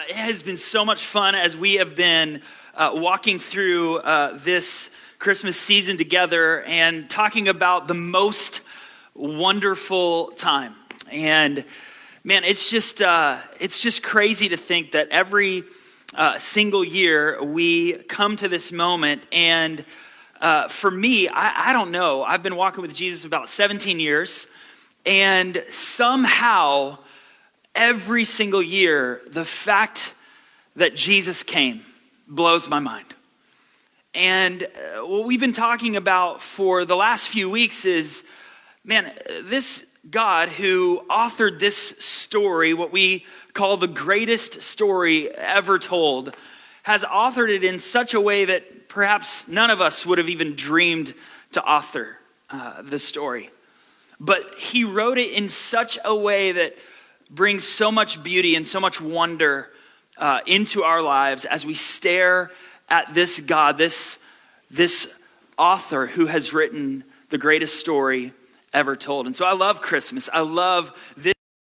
It has been so much fun as we have been walking through this Christmas season together and talking about the most wonderful time. And man, it's just crazy to think that every single year we come to this moment. And for me, I don't know. I've been walking with Jesus about 17 years, and somehow every single year, the fact that Jesus came blows my mind. And what we've been talking about for the last few weeks is, man, this God who authored this story, what we call the greatest story ever told, has authored it in such a way that perhaps none of us would have even dreamed to author the story. But he wrote it in such a way that brings so much beauty and so much wonder into our lives as we stare at this God, this author who has written the greatest story ever told. And so I love Christmas. I love this.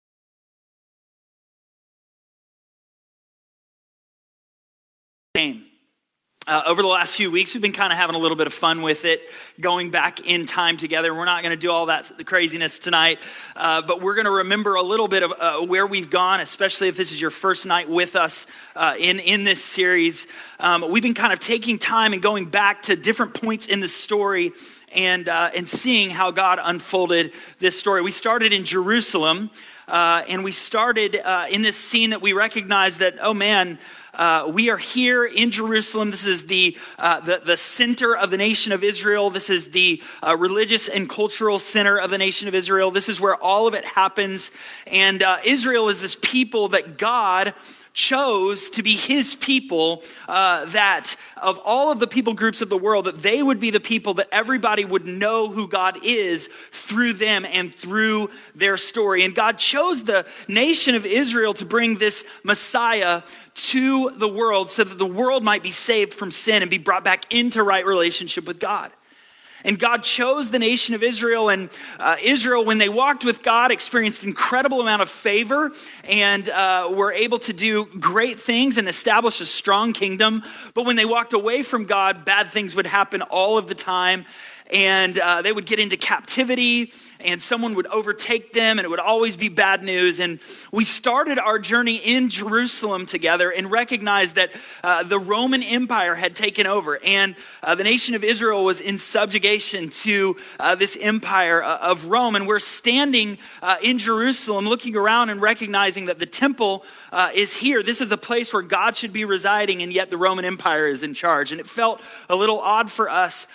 Over the last few weeks, we've been kind of having a little bit of fun with it, going back in time together. We're not going to do all that the craziness tonight, but we're going to remember a little bit of where we've gone, especially if this is your first night with us in this series. We've been kind of taking time and going back to different points in the story and seeing how God unfolded this story. We started in Jerusalem, and we started in this scene that we recognize that, oh man, we are here in Jerusalem. This is the center of the nation of Israel. This is the religious and cultural center of the nation of Israel. This is where all of it happens. And Israel is this people that God chose to be his people, that of all of the people groups of the world, that they would be the people that everybody would know who God is through them and through their story. And God chose the nation of Israel to bring this Messiah to the world so that the world might be saved from sin and be brought back into right relationship with God. And God chose the nation of Israel, and Israel, when they walked with God, experienced incredible amount of favor and were able to do great things and establish a strong kingdom. But when they walked away from God, bad things would happen all of the time. And they would get into captivity, and someone would overtake them, and it would always be bad news. And we started our journey in Jerusalem together and recognized that the Roman Empire had taken over, and the nation of Israel was in subjugation to this empire of Rome. And we're standing in Jerusalem, looking around and recognizing that the temple is here. This is the place where God should be residing, and yet the Roman Empire is in charge. And it felt a little odd for us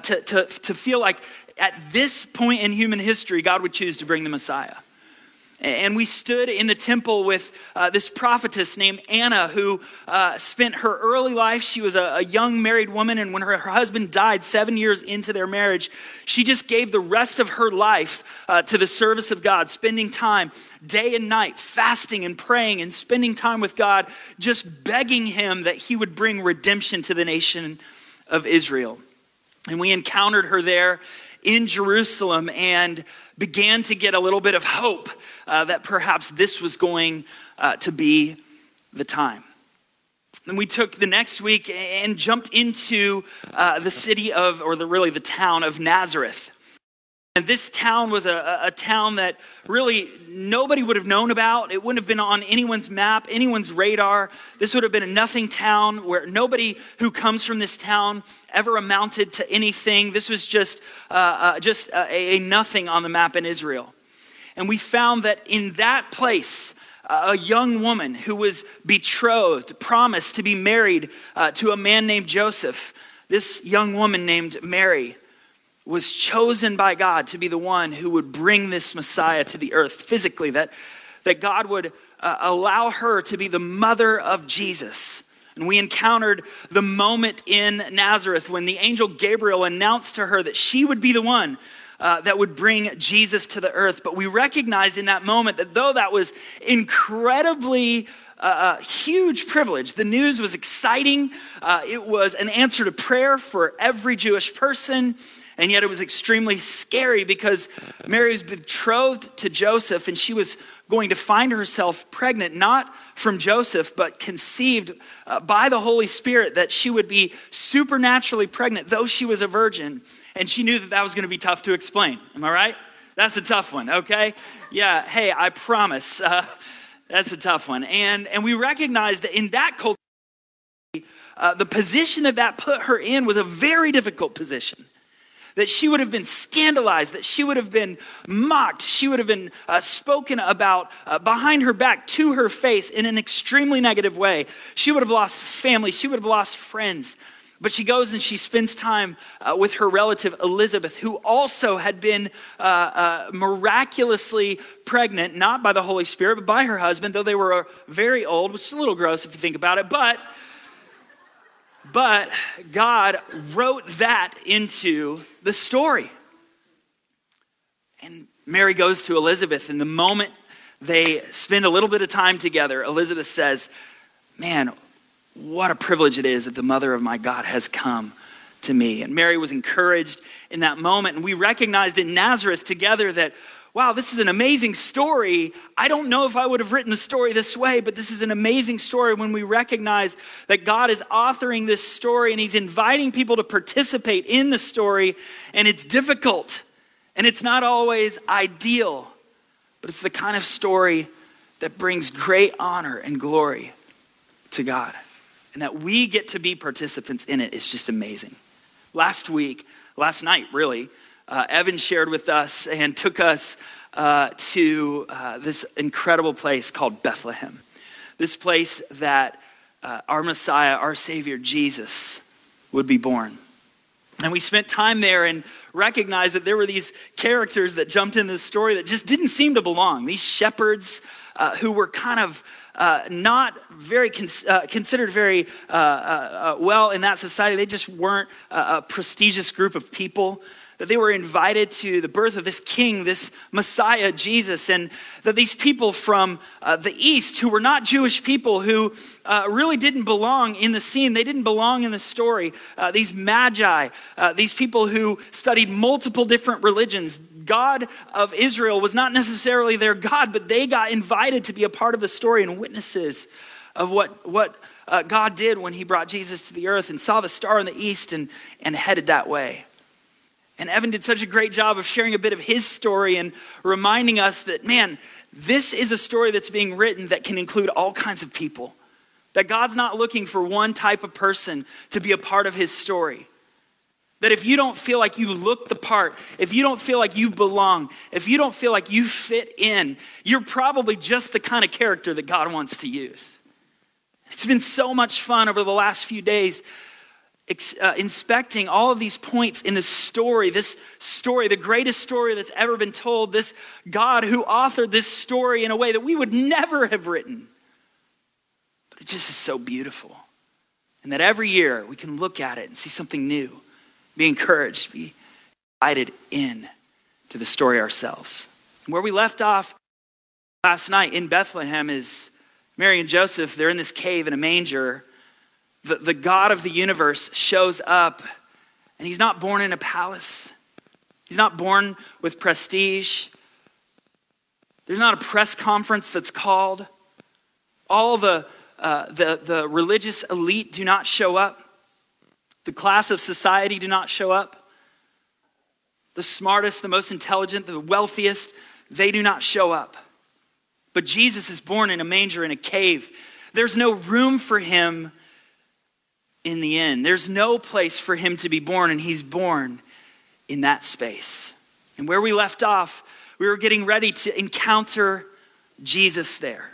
to feel like at this point in human history, God would choose to bring the Messiah. And we stood in the temple with this prophetess named Anna, who spent her early life. She was a young married woman, and when her husband died 7 years into their marriage, she just gave the rest of her life to the service of God, spending time day and night, fasting and praying and spending time with God, just begging him that he would bring redemption to the nation of Israel. And we encountered her there in Jerusalem and began to get a little bit of hope that perhaps this was going to be the time. And we took the next week and jumped into the city of, or the town of Nazareth. And this town was a town that really nobody would have known about. It wouldn't have been on anyone's map, anyone's radar. This would have been a nothing town where nobody who comes from this town ever amounted to anything. This was just a nothing on the map in Israel. And we found that in that place, a young woman who was betrothed, promised to be married to a man named Joseph, this young woman named Mary, was chosen by God to be the one who would bring this Messiah to the earth physically, that God would allow her to be the mother of Jesus. And we encountered the moment in Nazareth when the angel Gabriel announced to her that she would be the one that would bring Jesus to the earth. But we recognized in that moment that though that was incredibly huge privilege, the news was exciting. It was an answer to prayer for every Jewish person. And yet it was extremely scary because Mary was betrothed to Joseph and she was going to find herself pregnant, not from Joseph, but conceived by the Holy Spirit, that she would be supernaturally pregnant, though she was a virgin. And she knew that that was going to be tough to explain. Am I right? That's a tough one, okay? Yeah, hey, I promise. That's a tough one. And we recognize that in that culture, the position that put her in was a very difficult position. That she would have been scandalized, that she would have been mocked, she would have been spoken about behind her back to her face in an extremely negative way. She would have lost family, she would have lost friends. But she goes and she spends time with her relative Elizabeth, who also had been miraculously pregnant, not by the Holy Spirit, but by her husband, though they were very old, which is a little gross if you think about it. But God wrote that into the story. And Mary goes to Elizabeth, and the moment they spend a little bit of time together, Elizabeth says, man, what a privilege it is that the mother of my God has come to me. And Mary was encouraged in that moment. And we recognized in Nazareth together that, wow, this is an amazing story. I don't know if I would have written the story this way, but this is an amazing story when we recognize that God is authoring this story and he's inviting people to participate in the story. And it's difficult and it's not always ideal, but it's the kind of story that brings great honor and glory to God. And that we get to be participants in it is just amazing. Last night, really, Evan shared with us and took us to this incredible place called Bethlehem. This place that our Messiah, our Savior, Jesus, would be born. And we spent time there and recognized that there were these characters that jumped into the story that just didn't seem to belong. These shepherds who were kind of not very considered very well in that society. They just weren't a prestigious group of people. That they were invited to the birth of this king, this Messiah, Jesus, and that these people from the East, who were not Jewish people, who really didn't belong in the scene, they didn't belong in the story, these magi, these people who studied multiple different religions. God of Israel was not necessarily their God, but they got invited to be a part of the story and witnesses of what God did when he brought Jesus to the earth and saw the star in the east and headed that way. And Evan did such a great job of sharing a bit of his story and reminding us that, man, this is a story that's being written that can include all kinds of people. That God's not looking for one type of person to be a part of his story. That if you don't feel like you look the part, if you don't feel like you belong, if you don't feel like you fit in, you're probably just the kind of character that God wants to use. It's been so much fun over the last few days inspecting all of these points in this story, the greatest story that's ever been told, this God who authored this story in a way that we would never have written. But it just is so beautiful. And that every year we can look at it and see something new, be encouraged, be invited in to the story ourselves. And where we left off last night in Bethlehem is Mary and Joseph, they're in this cave in a manger. The God of the universe shows up, and he's not born in a palace. He's not born with prestige. There's not a press conference that's called. All the religious elite do not show up. The class of society do not show up. The smartest, the most intelligent, the wealthiest, they do not show up. But Jesus is born in a manger in a cave. There's no room for him in the inn. There's no place for him to be born, and he's born in that space. And where we left off, we were getting ready to encounter Jesus there.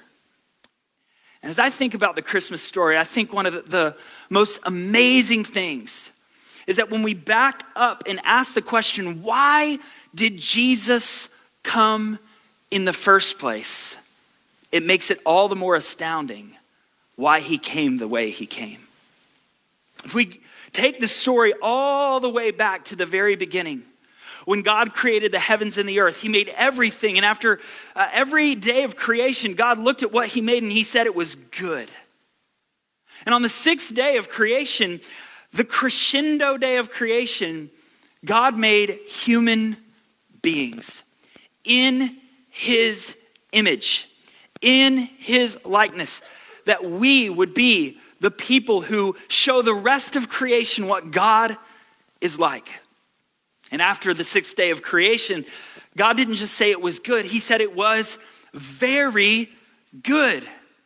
And as I think about the Christmas story, I think one of the most amazing things is that when we back up and ask the question, why did Jesus come in the first place? It makes it all the more astounding why he came the way he came. If we take the story all the way back to the very beginning, when God created the heavens and the earth, he made everything. And after every day of creation, God looked at what he made and he said it was good. And on the sixth day of creation, the crescendo day of creation, God made human beings in his image, in his likeness, that we would be the people who show the rest of creation what God is like. And after the sixth day of creation, God didn't just say it was good, he said it was very good.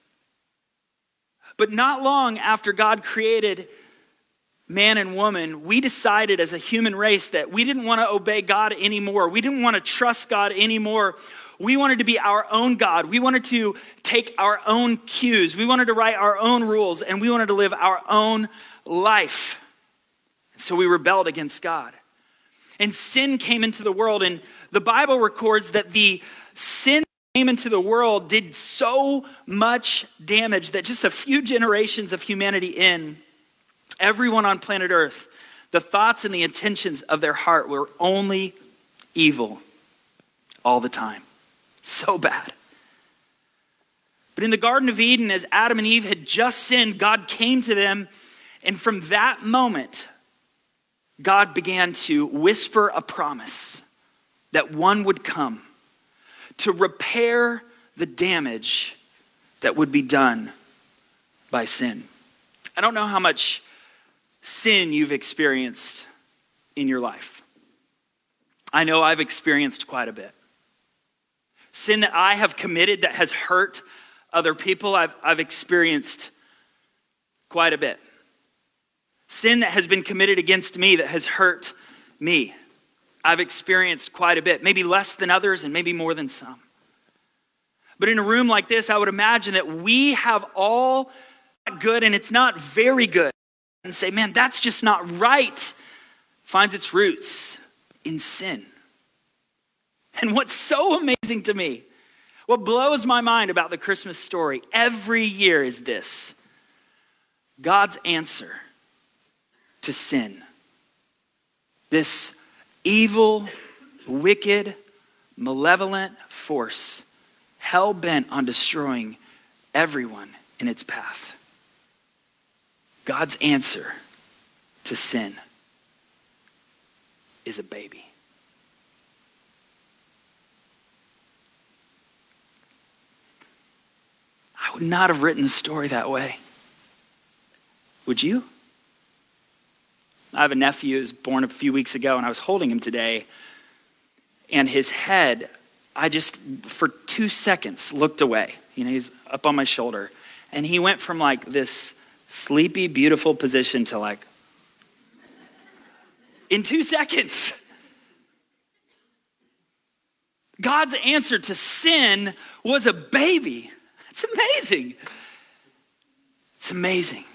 But not long after God created man and woman, we decided as a human race that we didn't want to obey God anymore. We didn't want to trust God anymore. We wanted to be our own God. We wanted to take our own cues. We wanted to write our own rules, and we wanted to live our own life. So we rebelled against God. And sin came into the world, and the Bible records that the sin that came into the world did so much damage that just a few generations of humanity in, everyone on planet Earth, the thoughts and the intentions of their heart were only evil all the time. So bad. But in the Garden of Eden, as Adam and Eve had just sinned, God came to them, and from that moment, God began to whisper a promise that one would come to repair the damage that would be done by sin. I don't know how much sin you've experienced in your life. I know I've experienced quite a bit. Sin that I have committed that has hurt other people, I've experienced quite a bit. Sin that has been committed against me that has hurt me, I've experienced quite a bit. Maybe less than others and maybe more than some. But in a room like this, I would imagine that we have all good and it's not very good. And say, man, that's just not right. Finds its roots in sin. And what's so amazing to me, what blows my mind about the Christmas story every year is this: God's answer to sin. This evil, wicked, malevolent force, hell-bent on destroying everyone in its path. God's answer to sin is a baby. I would not have written the story that way. Would you? I have a nephew who was born a few weeks ago, and I was holding him today, and his head, I just, for 2 seconds, looked away. You know, he's up on my shoulder, and he went from like this sleepy, beautiful position to like, in 2 seconds. God's answer to sin was a baby. It's amazing. It's amazing.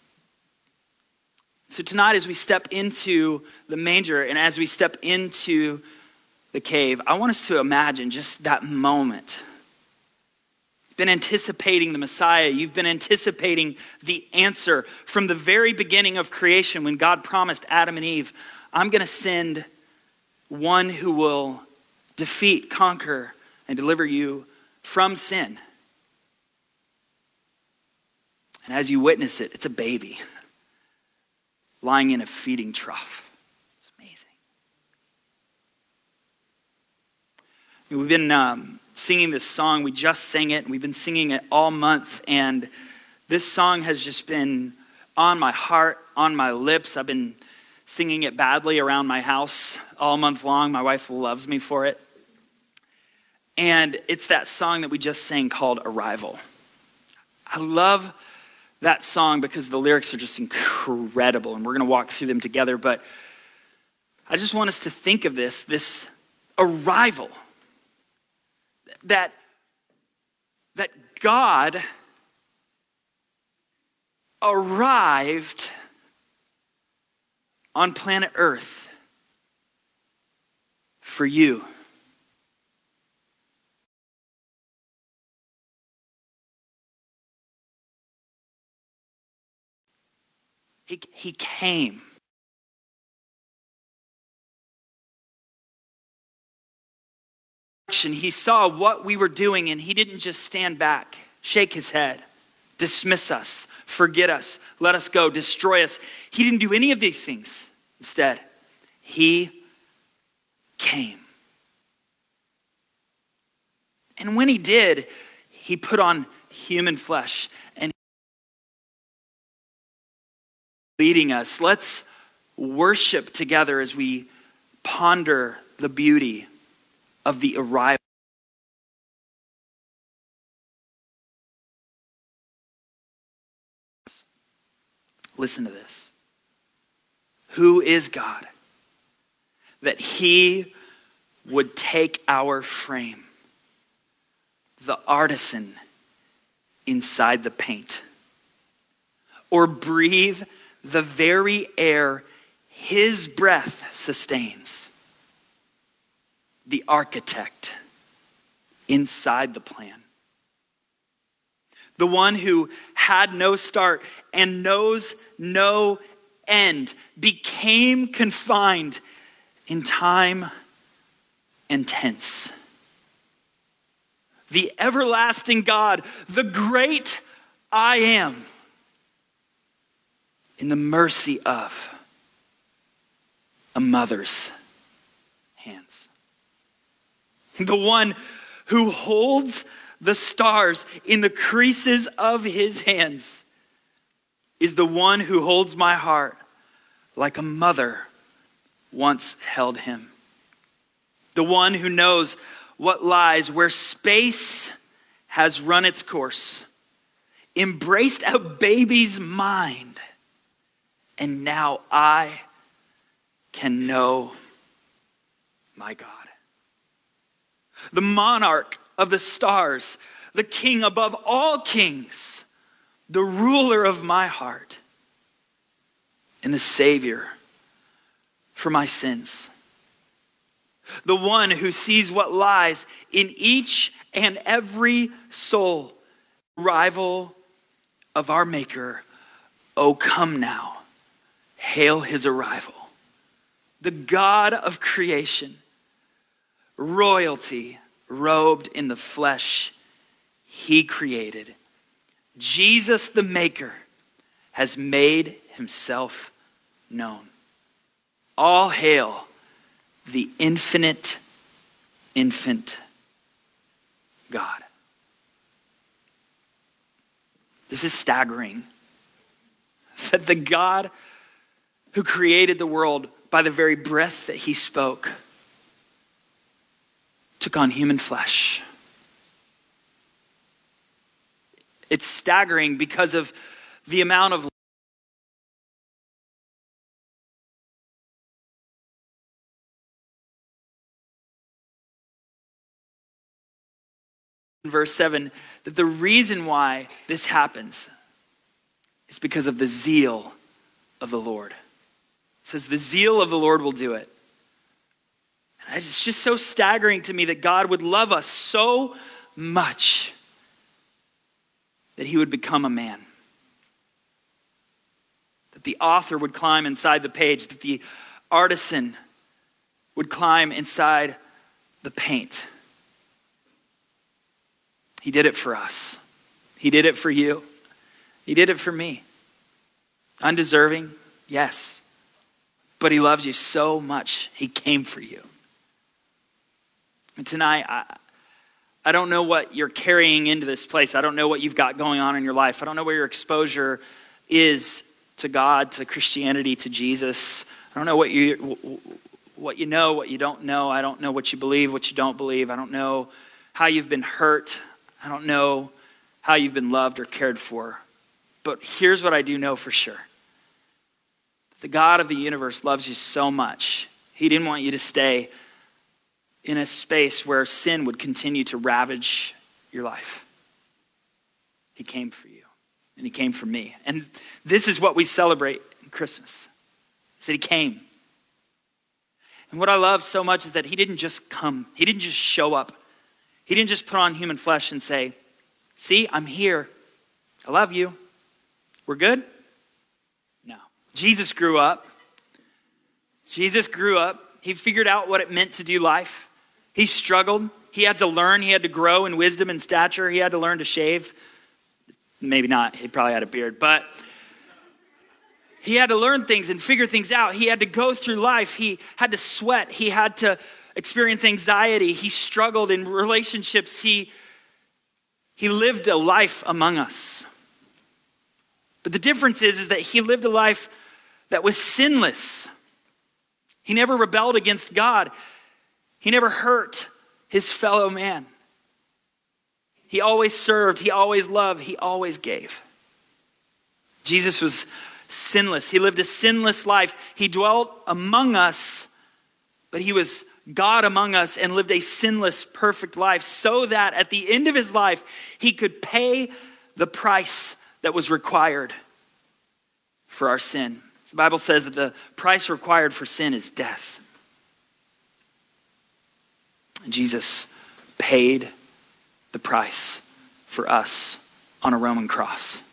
So tonight, as we step into the manger and as we step into the cave, I want us to imagine just that moment. You've been anticipating the Messiah. You've been anticipating the answer from the very beginning of creation when God promised Adam and Eve, I'm going to send one who will defeat, conquer, and deliver you from sin. And as you witness it, it's a baby lying in a feeding trough. It's amazing. We've been singing this song. We just sang it, and we've been singing it all month. And this song has just been on my heart, on my lips. I've been singing it badly around my house all month long. My wife loves me for it. And it's that song that we just sang called Arrival. I love that song because the lyrics are just incredible, and we're going to walk through them together. But I just want us to think of this arrival, that God arrived on planet Earth for you. He came. He saw what we were doing, and he didn't just stand back, shake his head, dismiss us, forget us, let us go, destroy us. He didn't do any of these things. Instead, He came. And when he did, he put on human flesh and leading us. Let's worship together as we ponder the beauty of the arrival. Listen to this. Who is God that he would take our frame, the artisan inside the paint, or breathe the very air his breath sustains, the architect inside the plan, the one who had no start and knows no end, became confined in time and tense. The everlasting God, the great I am, in the mercy of a mother's hands. The one who holds the stars in the creases of his hands is the one who holds my heart like a mother once held him. The one who knows what lies where space has run its course, embraced a baby's mind, and now I can know my God. The monarch of the stars, the king above all kings, the ruler of my heart, and the savior for my sins. The one who sees what lies in each and every soul. Rival of our Maker, oh come now, hail his arrival. The God of creation, royalty robed in the flesh he created. Jesus the Maker has made himself known. All hail the infinite infant God. This is staggering that the God who created the world by the very breath that he spoke took on human flesh. It's staggering because of the amount of verse 7, that the reason why this happens is because of the zeal of the Lord. It says the zeal of the Lord will do it. And it's just so staggering to me that God would love us so much that he would become a man. That the author would climb inside the page, that the artisan would climb inside the paint. He did it for us. He did it for you. He did it for me. Undeserving, yes. But he loves you so much, he came for you. And tonight, I don't know what you're carrying into this place. I don't know what you've got going on in your life. I don't know where your exposure is to God, to Christianity, to Jesus. I don't know what you know, what you don't know. I don't know what you believe, what you don't believe. I don't know how you've been hurt. I don't know how you've been loved or cared for. But here's what I do know for sure. The God of the universe loves you so much. He didn't want you to stay in a space where sin would continue to ravage your life. He came for you, and he came for me. And this is what we celebrate in Christmas, is that he came. And what I love so much is that he didn't just come. He didn't just show up. He didn't just put on human flesh and say, see, I'm here. I love you. We're good? No. Jesus grew up. Jesus grew up. He figured out what it meant to do life. He struggled. He had to learn. He had to grow in wisdom and stature. He had to learn to shave. Maybe not. He probably had a beard. But He had to learn things and figure things out. He had to go through life. He had to sweat. He had to experience anxiety. He struggled in relationships. He lived a life among us. But the difference is that he lived a life that was sinless. He never rebelled against God. He never hurt his fellow man. He always served. He always loved. He always gave. Jesus was sinless. He lived a sinless life. He dwelt among us, but he was God among us and lived a sinless, perfect life so that at the end of his life, he could pay the price that was required for our sin. The Bible says that the price required for sin is death. And Jesus paid the price for us on a Roman cross.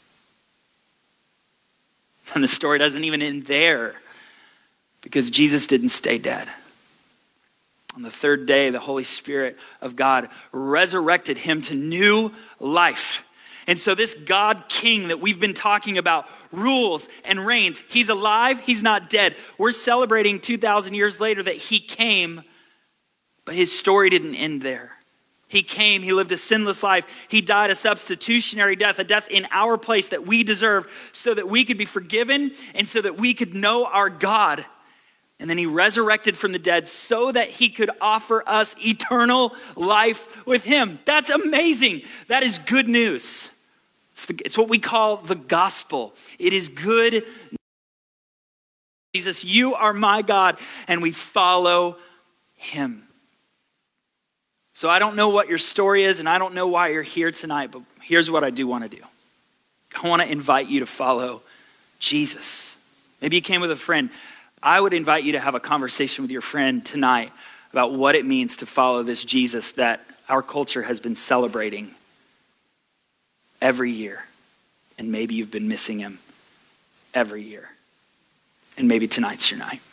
And the story doesn't even end there because Jesus didn't stay dead. On the third day, the Holy Spirit of God resurrected him to new life. And so this God King that we've been talking about rules and reigns. He's alive. He's not dead. We're celebrating 2,000 years later that he came, but his story didn't end there. He came, he lived a sinless life. He died a substitutionary death, a death in our place that we deserve so that we could be forgiven and so that we could know our God. And then he resurrected from the dead so that he could offer us eternal life with him. That's amazing. That is good news. It's what we call the gospel. It is good. Jesus, you are my God, and we follow him. So I don't know what your story is, and I don't know why you're here tonight, but here's what I do want to do. I want to invite you to follow Jesus. Maybe you came with a friend. I would invite you to have a conversation with your friend tonight about what it means to follow this Jesus that our culture has been celebrating every year. And maybe you've been missing him every year. And maybe tonight's your night.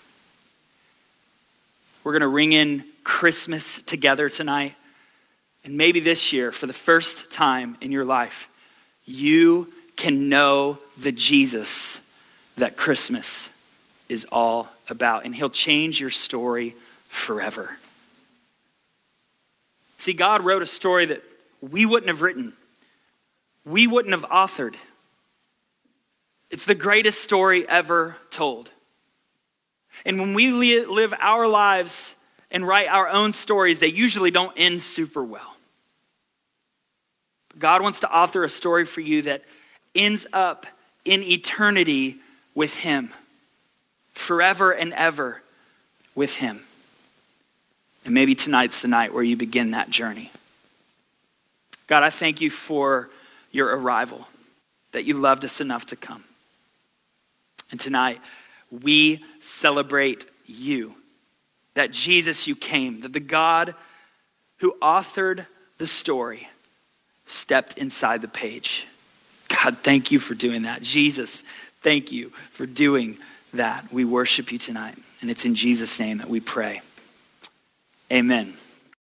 We're going to ring in Christmas together tonight. And maybe this year, for the first time in your life, you can know the Jesus that Christmas is all about. And he'll change your story forever. See, God wrote a story that we wouldn't have written. We wouldn't have authored. It's the greatest story ever told. And when we live our lives and write our own stories, they usually don't end super well. But God wants to author a story for you that ends up in eternity with him. Forever and ever with him. And maybe tonight's the night where you begin that journey. God, I thank you for your arrival, that you loved us enough to come. And tonight, we celebrate you, that Jesus, you came, that the God who authored the story stepped inside the page. God, thank you for doing that. Jesus, thank you for doing that. We worship you tonight, and it's in Jesus' name that we pray. Amen.